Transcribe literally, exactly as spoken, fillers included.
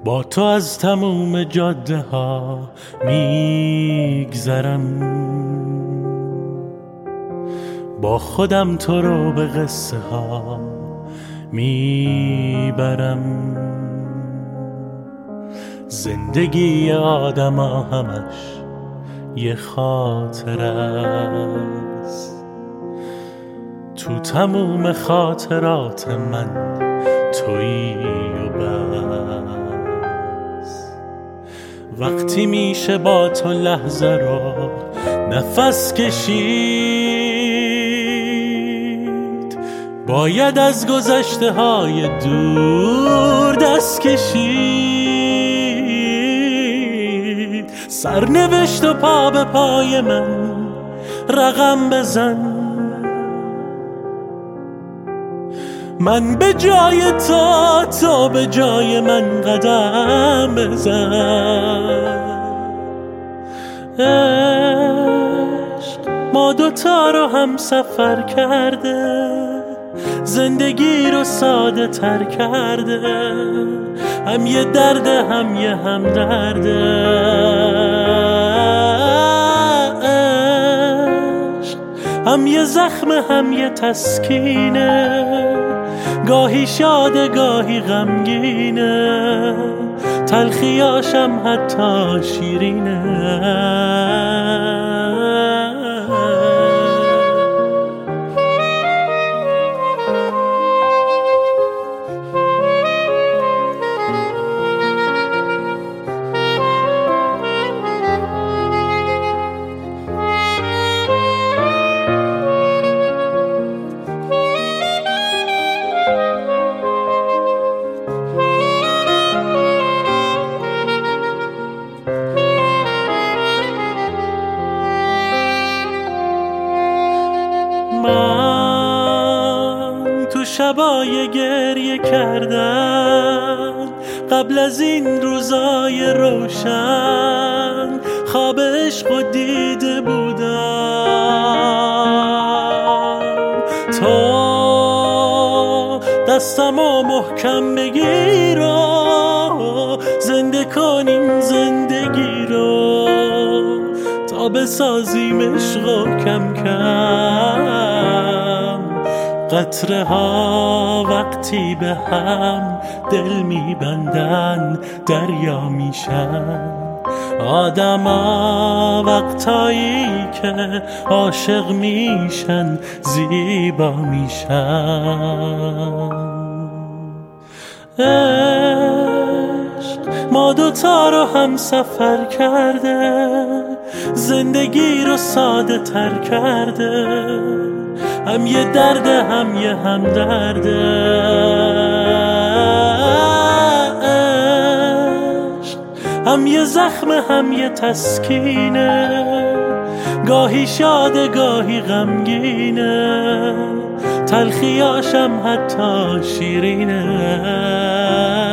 با تو از تموم جاده ها میگذرم، با خودم تو رو به قصه ها میبرم. زندگی آدم ها همش یه خاطر است، تو تموم خاطرات من تویی و بس. وقتی میشه با تو لحظه رو نفس کشید، باید از گذشته های دور دست کشید. سرنوشت و پا به پای من رقم بزن، من به جای تو، تو به جای من قدم بزن. عشق ما دوتا رو هم سفر کرده، زندگی رو ساده تر کرده، هم یه درده هم یه هم درده. عشق هم یه زخم هم یه تسکینه، گاهی شاده گاهی غمگینه، تلخیاشم حتی شیرینه. من تو شبای گریه کردن، قبل از این روزای روشن، خواب عشق و دیده بودم. تو دستمو محکم بگیر و زنده کنیم زندگی رو، تا بسازیم عشق و کم کم قطره ها وقتی به هم دل میبندن دریا میشن. آدما وقتایی که عاشق میشن زیبا میشن. عشق ما دوتا رو هم سفر کرده، زندگی رو ساده تر کرده، هم یه درده هم یه هم درده. عشق هم یه زخم هم یه تسکینه، گاهی شاده گاهی غمگینه، تلخیاشم حتی شیرینه.